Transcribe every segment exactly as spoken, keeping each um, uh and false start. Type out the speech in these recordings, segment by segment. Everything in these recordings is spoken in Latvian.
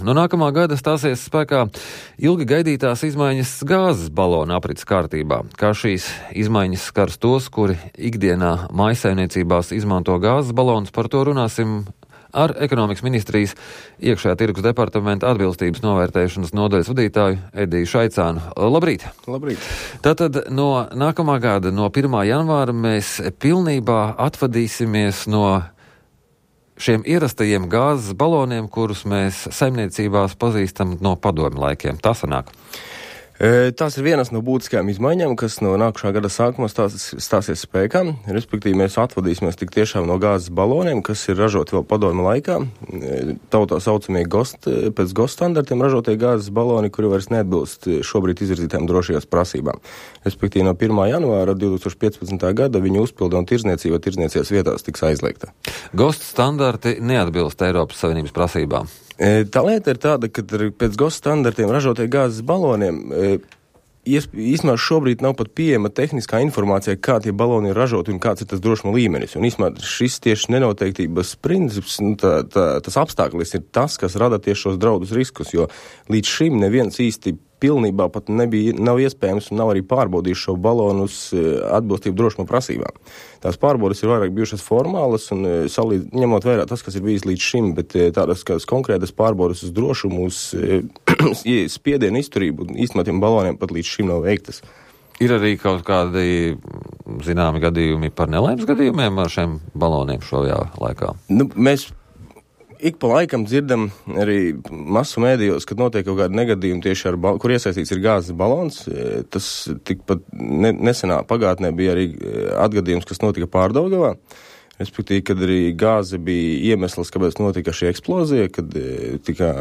No nākamā gada stāsies spēkā ilgi gaidītās izmaiņas gāzes balona aprits kārtībā. Kā šīs izmaiņas skars tos, kuri ikdienā mājsaimniecībās izmanto gāzes balonus, par to runāsim ar ekonomikas ministrijas iekšējā tirgus departamenta atbilstības novērtēšanas nodaļas vadītāju Ediju Šaicānu. Labrīt! Labrīt! Tātad no nākamā gada, no pirmā janvāra, mēs pilnībā atvadīsimies no šiem ierastajiem gāzes baloniem, kurus mēs saimniecībās pazīstam no padomju laikiem. Tā sanāk. Tās ir vienas no būtiskajām izmaiņām, kas no nākušā gada sākumā stāsies, stāsies spēkā. Respektīvi, mēs atvadīsimies tik tiešām no gāzes baloniem, kas ir ražoti vēl padomju laikā. Tautā saucamie GOST, pēc GOST standartiem ražotie gāzes baloni, kuri vairs neatbilst šobrīd izvirzītām drošības prasībām. Respektīvi, no pirmā janvāra divi tūkstoši piecpadsmitā gada viņu uzpilde un tirdzniecība tirdzniecības vietās tiks aizliegta. GOST standarti neatbilst Eiropas Savienības prasībām. Tā lieta ir tāda, ka pēc GOST standartiem ražotie gāzes baloniem īstenībā šobrīd nav pat pieejama tehniskā informācija, kā tie baloni ir ražoti un kāds ir tas drošuma līmenis. Un īstenībā šis tieši nenoteiktības princips, nu, tā, tā, tas apstākļis ir tas, kas rada tieši šos draudus riskus, jo līdz šim neviens īsti pilnībā pat nebija, nav iespējams un nav arī pārbaudījis šo balonu uz atbilstību drošuma prasībām. Tās pārbaudes ir vairāk bijušas formālas un salīdz, ņemot vērā tas, kas ir bijis līdz šim, bet tādas kādas konkrētas pārbaudes uz drošumu, uz spiedienu izturību īstenībā tiem baloniem pat līdz šim nav veiktas. Ir arī kaut kādi zināmi gadījumi par nelaimes gadījumiem ar šiem baloniem šajā laikā? Nu, mēs ik pa laikam dzirdam arī masu mēdījos, kad notiek kaut kādi negadījumi tieši ar, bal- kur iesaistīts ir gāzes balons. Tas tikpat ne, nesenā pagātnē bija arī atgadījums, kas notika Pārdaugavā. Respektīvi, kad arī gāze bija iemesls, kāpēc notika šī eksplozija, kad tika,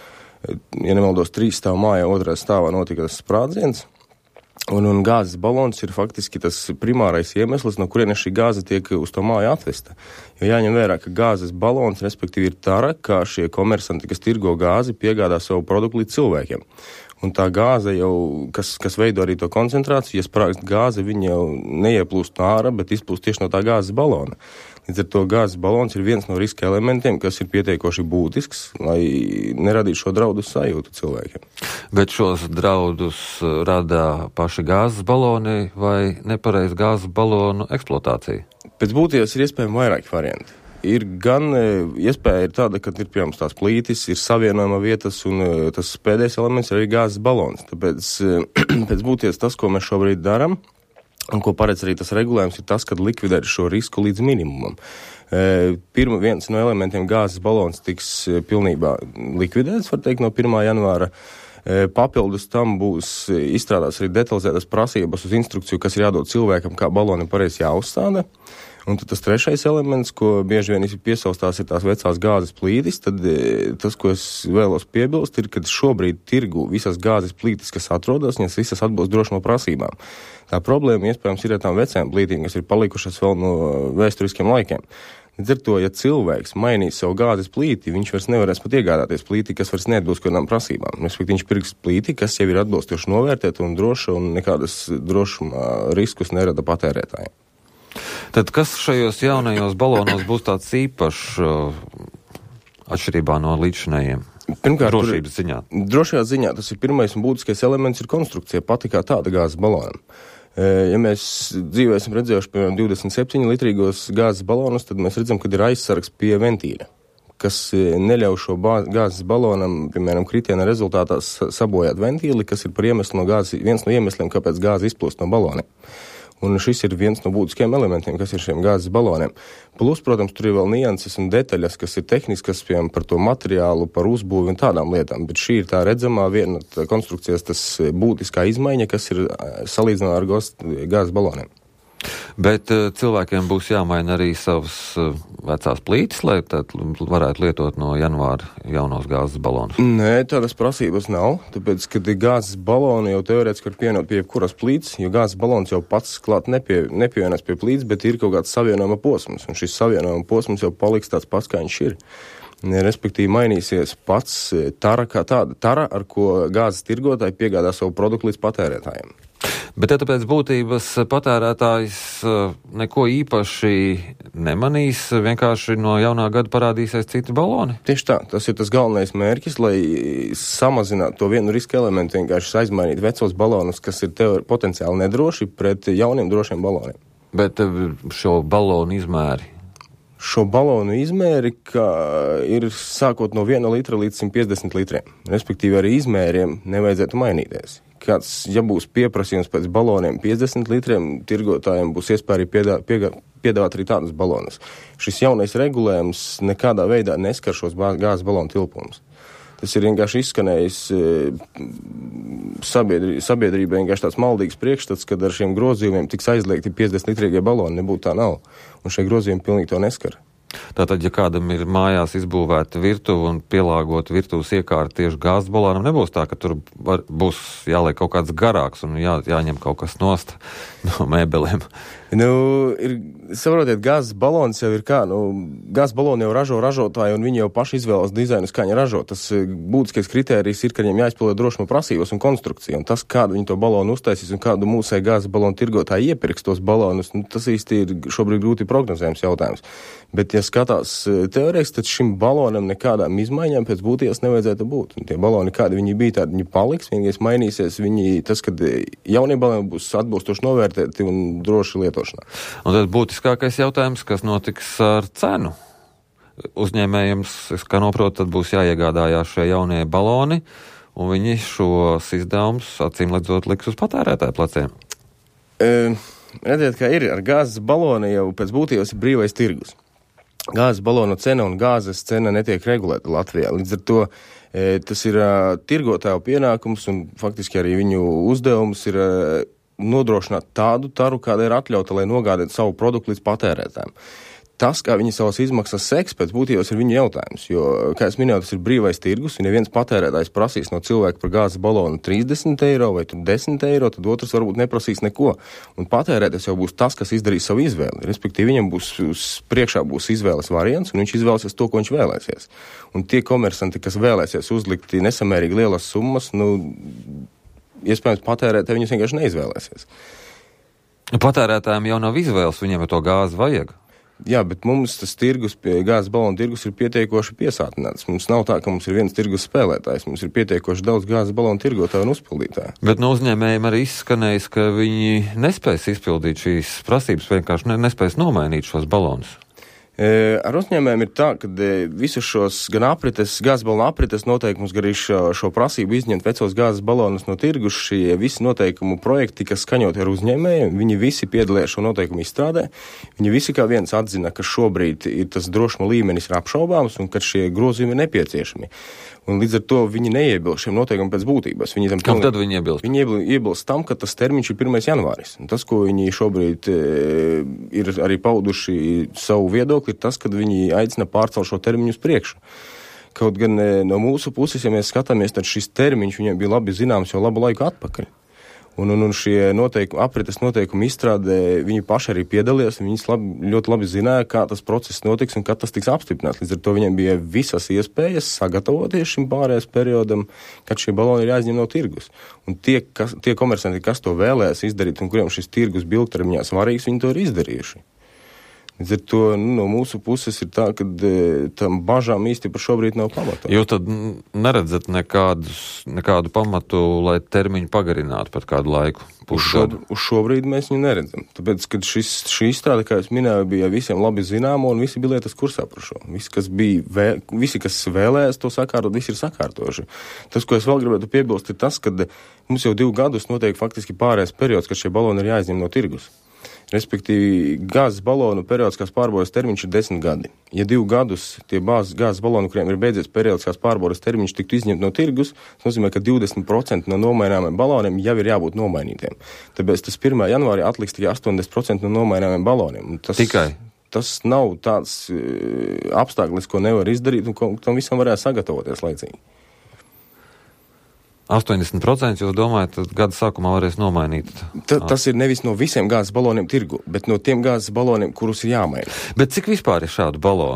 ja nemaldos, trīs stāvu mājā, otrā stāvā notika tas sprādziens. Un, un gāzes balons ir faktiski tas primārais iemesls, no kurienes šī gāze tiek uz to māju atvesta. Jo jāņem vērā, ka gāzes balons, respektīvi, ir tara, kā šie komersanti, kas tirgo gāzi, piegādā savu produktu līdz cilvēkiem. Un tā gāze jau, kas, kas veido arī to koncentrāciju, ja sprāgst gāze, viņa jau neieplūst no ārā, bet izplūst tieši no tā gāzes balona. Līdz ar to gāzes balons ir viens no riska elementiem, kas ir pietiekoši būtisks, lai neradītu šo draudu sajūtu cilvēkiem. Bet šos draudus rada paši gāzes baloni vai nepareiz gāzes balonu eksploatācija? Pēc būtības ir iespējami vairāki varianti. Ir gan iespēja ir tāda, ka ir, piemēram, tās plītis, ir savienojuma vietas, un tas pēdējais elements ir arī gāzes balons. Tāpēc pēc būtības tas, ko mēs šobrīd darām, un ko paredz arī tas regulējums, ir tas, kad likvidēt šo risku līdz minimumam. Pirma viens no elementiem gāzes balons tiks pilnībā likvidēts, var teikt, no pirmā janvāra. Papildus tam būs izstrādās arī detalizētas prasības uz instrukciju, kas ir jādod cilvēkam, kā baloni pareizi jāuzstāda. Un tad tas trešais elements, ko bieži vien piesaustās, ir tās vecās gāzes plītis. Tad tas, ko es vēlos piebilst, ir, ka šobrīd tirgu visas gāzes plītis, kas atrodas, viņas visas atbilst drošuma prasībām. Tā problēma, iespējams, ir ar tām vecām plītīm, kas ir palikušas vēl no vēsturiskiem laikiem. Līdz ar to, ja cilvēks mainīs savu gāzes plīti, viņš vairs nevarēs pat iegādāties plīti, kas vairs neatbilst kādām prasībām. Respektīvi, viņš pirks plīti, kas jau ir atbilstoši novērtēta un droša un nekādas drošuma riskus nerada patērētājiem. Tad kas šajos jaunajos balonos būs tāds īpašs atšķirībā no līdzinējiem? Pirmkārt, drošības ziņā. Drošajā ziņā tas ir pirmais un būtiskais elements ir konstrukcija, pati kā tāda gāzes balonam. Ja mēs dzīvē esam redzējuši, piemēram, divdesmit septiņu litrīgos gāzes balonus, tad mēs redzam, ka ir aizsargs pie ventīļa, kas neļauj šo bā, gāzes balonam, piemēram, kritiena rezultātā sabojāt ventīli, kas ir par iemeslu no gāzes, viens no iemesliem, kāpēc gāze izplūst no baloniem. Un šis ir viens no būtiskajiem elementiem, kas ir šiem gāzes baloniem. Plus, protams, tur ir vēl nianses un detaļas, kas ir tehniskas, piemēram, par to materiālu, par uzbūvi un tādām lietām. Bet šī ir tā redzamā viena tā konstrukcijas tas būtiskā izmaiņa, kas ir salīdzinājumā ar gāzes baloniem. Bet uh, cilvēkiem būs jāmaina arī savas uh, vecās plītis, lai tad varētu lietot no janvāra jaunos gāzes balonus? Nē, tādas prasības nav, tāpēc, kad gāzes baloni jau teorētiski var pievienot pie jebkuras plītis, jo gāzes balons jau pats klāt nepie, nepievienās pie plītis, bet ir kaut kāds savienojuma posms, un šis savienojuma posms jau paliks tāds pats, kā viņš ir. Respektīvi mainīsies pats tara kā tāda, tara, ar ko gāzes tirgotāji piegādā savu produktu līdz patērētājiem. Bet ja tāpēc būtības patērētājs neko īpaši nemanīs, vienkārši no jaunā gada parādīsies citi baloni? Tieši tā, tas ir tas galvenais mērķis, lai samazinātu to vienu riska elementu, vienkārši aizmainīt vecos balonus, kas ir teori potenciāli nedroši, pret jauniem drošiem baloniem. Bet šo balonu izmēri? Šo balonu izmēri, ka ir sākot no viena litra līdz simt piecdesmit litriem. Respektīvi arī izmēriem nevajadzētu mainīties. Kāds, ja būs pieprasījums pēc baloniem piecdesmit litriem, tirgotājiem būs iespēja arī piedā, piegā, piedāvāt arī tādus balonus. Šis jaunais regulējums nekādā veidā neskar šos gāzes balonu tilpumus. Tas ir vienkārši izskanējis sabiedrī, sabiedrībai vienkārši tāds maldīgs priekšstats, kad ar šiem grozījumiem tiks aizliegti piecdesmit litrīgie baloni, nebūtu tā nav. Un šie grozījumi pilnīgi to neskar. Tātad, ja kādam ir mājās izbūvēta virtuve un pielāgot virtuves iekārtu tieši gāzes balonam, nebūs tā, ka tur var, būs jāliek kaut kāds garāks un jā, jāņem kaut kas nost no mēbeliem. Nu, ir, saprotiet, gāzes balons jau ir kā, nu, gāzes baloni jau ražo ražotāji un viņi jau paši izvēlas dizainus, kā viņi ražo. Tas būtiskais kritērijs ir, ka viņiem jāizpilda drošuma prasības un konstrukcija. Un tas, kādu viņi to balonu uztaisīs un kādu mūsēji gāzes balonu tirgotāji iepirks tos balonus, nu, tas īsti ir šobrīd grūti prognozējams jautājums. Bet, ja skatās teorētiski, tad šim balonam nekādām izmaiņām pēc būtības nevajadzētu būt. Un tie baloni, kādi viņi bija, tādi viņi paliks, vienīgais mainīsies, viņi, tas, kad jaunie baloni būs atbilstoši novērtēti un droši lietošanā. Un tad būtiskākais jautājums, kas notiks ar cenu? Uzņēmējiem, kā noprot, tad būs jāiegādājās šie jaunie baloni, un viņi šos izdevumus acīm redzot liks uz patērētāju pleciem. E, redziet, kā ir, ar gāzes baloni jau pēc būtības ir brīvais tirgus. Gāzes balonu cena un gāzes cena netiek regulēta Latvijā. Līdz ar to e, tas ir e, tirgotāju pienākums un faktiski arī viņu uzdevums ir e, nodrošināt tādu taru, kāda ir atļauta, lai nogādētu savu produktu līdz patērētājiem. Tas, kā viņi savas izmaksas seks, pēc būtības ir viņu jautājums, jo, kā es minēju, tas ir brīvais tirgus, un ja viens patērētājs prasīs no cilvēka par gāzes balonu trīsdesmit eiro vai desmit eiro, tad otrs varbūt neprasīs neko. Un patērētājs jau būs tas, kas izdarīs savu izvēli. Respektīvi, viņam būs uz priekšā būs izvēles variants, un viņš izvēlēsies to, ko viņš vēlēsies. Un tie komersanti, kas vēlēsies uzlikt nesamērīgi lielas summas, nu, iespējams, patērētāji viņus vienkārši neizvēlēsies. Patērētājiem jau nav izvēles, viņiem to gāzi vajag. Jā, bet mums tas tirgus, gāzes balonu tirgus ir pietiekoši piesātināts. Mums nav tā, ka mums ir viens tirgus spēlētājs. Mums ir pietiekoši daudz gāzes balonu tirgotāju un uzpildītāju. Bet no uzņēmējiem arī izskanējis, ka viņi nespēs izpildīt šīs prasības, vienkārši ne, nespēs nomainīt šos balonus. Ar uzņēmējiem ir tā, ka visus šos gan aprites, gāzes balonu aprites noteikumus, gan arī šo, šo prasību izņemt vecos gāzes balonus no tirgus, šie visi noteikumu projekti, kas skaņoti ar uzņēmējiem, viņi visi piedalījās šo noteikumu izstrādē. Viņi visi kā viens atzina, ka šobrīd ir tas drošuma līmenis ir apšaubāms un ka šie grozījumi ir nepieciešami. Un līdz ar to viņi neiebilst šiem noteikumiem pēc būtības. Viņi tam pilnīgi... Tad viņi iebilst? Viņi iebilst tam, ka tas termiņš ir pirmais janvāris. Un tas, ko viņi šobrīd e, ir arī pauduši savu viedokli, ir tas, ka viņi aicina pārcelt šo termiņu uz priekšu. Kaut gan e, no mūsu puses, ja mēs skatāmies, tad šis termiņš viņiem bija labi zināms jau labu laiku atpakaļ. Un, un, un šie noteikumi, aprites noteikumi izstrādē, viņi paši arī piedalījās, un viņi labi, ļoti labi zināja, kā tas process notiks un kad tas tiks apstiprināts. Līdz ar to viņiem bija visas iespējas sagatavoties šim pārējais periodam, kad šie baloni ir jāizņem no tirgus. Un tie, kas, tie komersanti, kas to vēlēs izdarīt un kuriem šis tirgus bija ilgtermiņā svarīgs, viņi to ir izdarījuši. Līdz ar to nu, no mūsu puses ir tā, ka e, tam bažām īsti par šobrīd nav pamata. Jūs tad neredzat nekādus, nekādu pamatu, lai termiņu pagarinātu par kādu laiku? Uz, šo, uz šobrīd mēs viņu neredzam. Tāpēc, kad šis, šī izstrāde, kā es minēju, bija visiem labi zināma un visi bija lietas kursā par šo. Visi, kas, bija vē, visi, kas vēlējās to sakārtot, visi ir sakārtojuši. Tas, ko es vēl gribētu piebilst, ir tas, ka mums jau divu gadus notiek faktiski pārējais periods, kad šie baloni ir jāizņem no tirgus. Respektīvi, gāzes balonu periodiskās pārbaudes termiņš ir desmit gadi. Ja divu gadus tie bāzes gāzes balonu, kuriem ir beidzies periodiskās pārbaudes termiņš, tiktu izņemt no tirgus, tas nozīmē, ka divdesmit procenti no nomaināmiem baloniem jau ir jābūt nomainītiem. Tāpēc tas pirmā janvārī atliks tikai astoņdesmit procenti no nomaināmiem baloniem. Tas, tikai? Tas nav tāds uh, apstākļis, ko nevar izdarīt un ko tam visam varētu sagatavoties laicīgi. astoņdesmit procenti jūs domājat, tad gada sākumā varēs nomainīt? Ta, tas ir nevis no visiem gāzes baloniem tirgu, bet no tiem gāzes baloniem, kurus ir jāmaina. Bet cik vispār ir šādu balonu?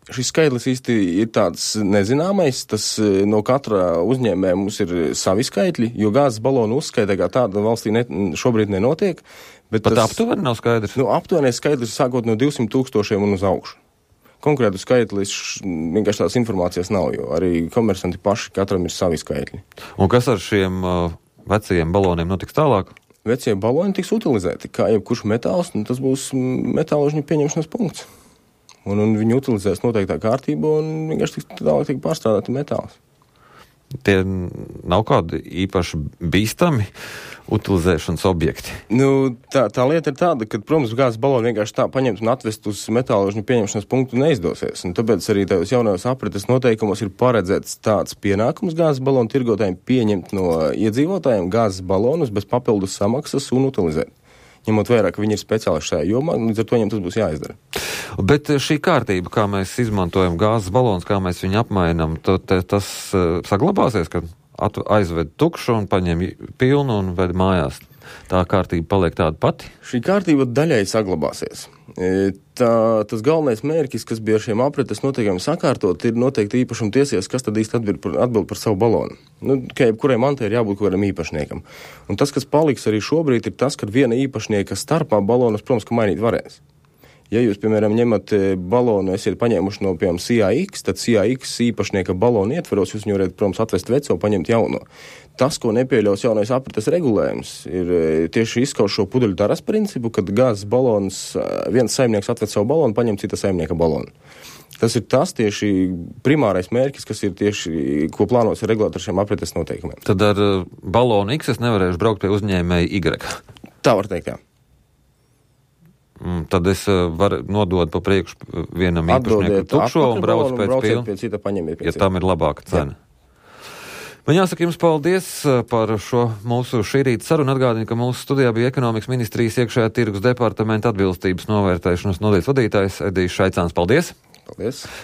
Šis skaitlis īsti ir tāds nezināmais, tas no katra uzņēmēja mums ir savi skaitļi, jo gāzes balonu uzskaita kā tāda valstī ne, šobrīd nenotiek. Bet Pat tas, aptuveni nav skaidrs? Nu, aptuveni skaitlis sākot no divsimt tūkstošiem un uz augšu. Konkrētu skaitlis vienkārši tās informācijas nav, jo arī komersanti paši katram ir savi skaitļi. Un kas ar šiem uh, vecajiem baloniem notiks tālāk? Vecie baloni tiks utilizēti, kā jebkurš metāls, nu, tas būs metāložņu pieņemšanas punkts. Un, un viņi utilizēs noteiktā kārtībā un vienkārši tālāk tiek pārstrādāti metāls. Tie nav kādi īpaši bīstami utilizēšanas objekti? Nu, tā, tā lieta ir tāda, ka, protams, gāzes balonu vienkārši tā paņemt un atvest uz metāložņu pieņemšanas punktu neizdosies. Un tāpēc arī tajos jaunajos aprites noteikumos ir paredzēts tāds pienākums gāzes balonu tirgotājiem pieņemt no iedzīvotājiem gāzes balonus bez papildus samaksas un utilizēt. Ņemot vērā, ka viņi ir speciālisti šajā jomā, līdz ar to viņiem tas būs jāizdara. Bet šī kārtība, kā mēs izmantojam gāzes balonus, kā mēs viņu apmainam, to, te, tas uh, saglabāsies, kad at, aizved tukšu un paņem pilnu un ved mājās. Tā kārtība paliek tāda pati? Šī kārtība daļai saglabāsies. Tā, tas galvenais mērķis, kas bija ar šiem aprites noteikumiem sakārtot, ir noteikti īpašuma tiesības, kas tad īsti atbild par, atbild par savu balonu. Nu, ka jebkurai mantai ir jābūt kādam īpašniekam. Un tas, kas paliks arī šobrīd, ir tas, ka viena īpašnieka starpā balonus, protams, ka mainīt varēs. Ja jūs, piemēram, ņemat balonu, esiet paņēmuši no, piemēram, C A X, tad C A X īpašnieka balonu ietveros, jūs viņu varat, protams, atvest veco, paņemt jauno. Tas, ko nepieļaus jaunais aprites regulējums, ir tieši izskaus šo pudeļu taras principu, kad gāzes balons, viens saimnieks atved savu balonu, paņem cita saimnieka balonu. Tas ir tas tieši primārais mērķis, kas ir tieši, ko plānos regulēt ar šiem aprites noteikumiem. Tad ar balonu X es nevarēšu braukt pie uzņēmēja Y. Tā var teikt, jā. Tad es varu nodot pa priekšu vienam īpašniekam tukšo un brauc pēc pilna, pie cita, paņemiet pie ja cita. tam ir labāka cena. Jā. Man jāsaka jums paldies par šo mūsu šī rīta sarunu. Atgādinu, ka mūsu studijā bija ekonomikas ministrijas iekšējā tirgus departamenta atbilstības novērtēšanas nodaļas vadītājs Edijs Šaicāns. Paldies! Paldies!